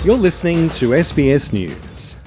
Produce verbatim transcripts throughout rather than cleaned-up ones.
You're listening to S B S News.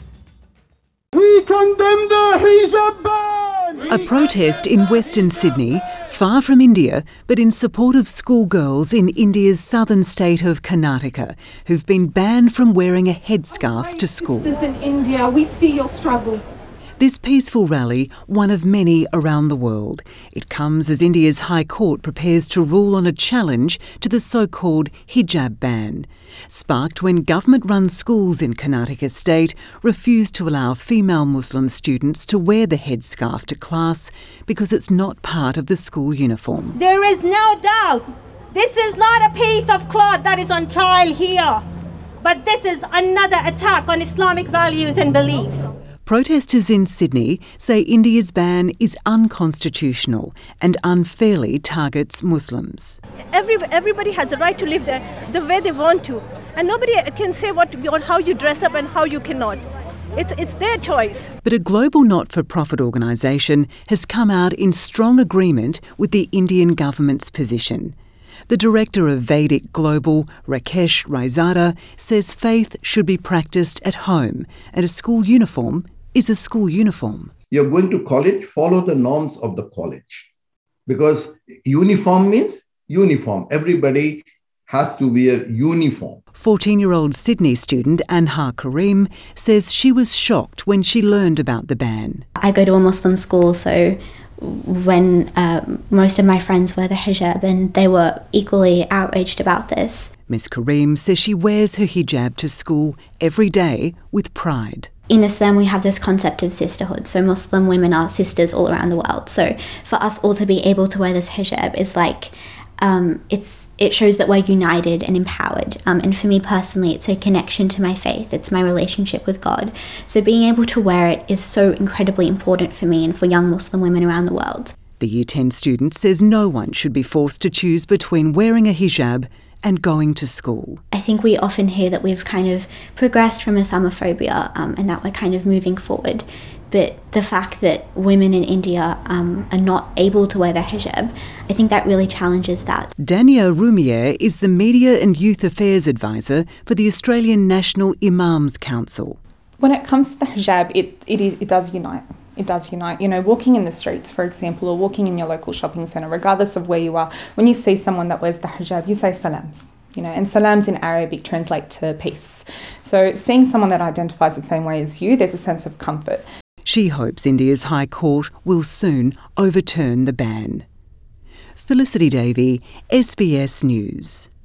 We condemn the hijab ban! A protest in Western Sydney, far from India, but in support of schoolgirls in India's southern state of Karnataka, who've been banned from wearing a headscarf to school. Sisters in India, we see your struggle. This peaceful rally, one of many around the world. It comes as India's High Court prepares to rule on a challenge to the so-called hijab ban, sparked when government-run schools in Karnataka state refused to allow female Muslim students to wear the headscarf to class because it's not part of the school uniform. There is no doubt this is not a piece of cloth that is on trial here, but this is another attack on Islamic values and beliefs. Protesters in Sydney say India's ban is unconstitutional and unfairly targets Muslims. Every, everybody has the right to live the, the way they want to, and nobody can say what, how you dress up and how you cannot. It's, it's their choice. But a global not-for-profit organisation has come out in strong agreement with the Indian government's position. The director of Vedic Global, Rakesh Raizada, says faith should be practised at home and a school uniform is a school uniform. You're going to college, follow the norms of the college. Because uniform means uniform. Everybody has to wear uniform. fourteen-year-old Sydney student Anha Karim says she was shocked when she learned about the ban. I go to a Muslim school, so when uh, most of my friends wear the hijab, and they were equally outraged about this. Miss Karim says she wears her hijab to school every day with pride. In Islam, we have this concept of sisterhood. So Muslim women are sisters all around the world. So for us all to be able to wear this hijab is like, um, it's it shows that we're united and empowered. Um, and for me personally, it's a connection to my faith. It's my relationship with God. So being able to wear it is so incredibly important for me and for young Muslim women around the world. The Year ten student says no one should be forced to choose between wearing a hijab and going to school. I think we often hear that we've kind of progressed from Islamophobia um, and that we're kind of moving forward. But the fact that women in India um, are not able to wear their hijab, I think that really challenges that. Dania Rumier is the Media and Youth Affairs Advisor for the Australian National Imams Council. When it comes to the hijab, it, it, it does unite. It does unite. You know, walking in the streets, for example, or walking in your local shopping centre, regardless of where you are, when you see someone that wears the hijab, you say salams. You know, and salams in Arabic translate to peace. So seeing someone that identifies the same way as you, there's a sense of comfort. She hopes India's High Court will soon overturn the ban. Felicity Davey, S B S News.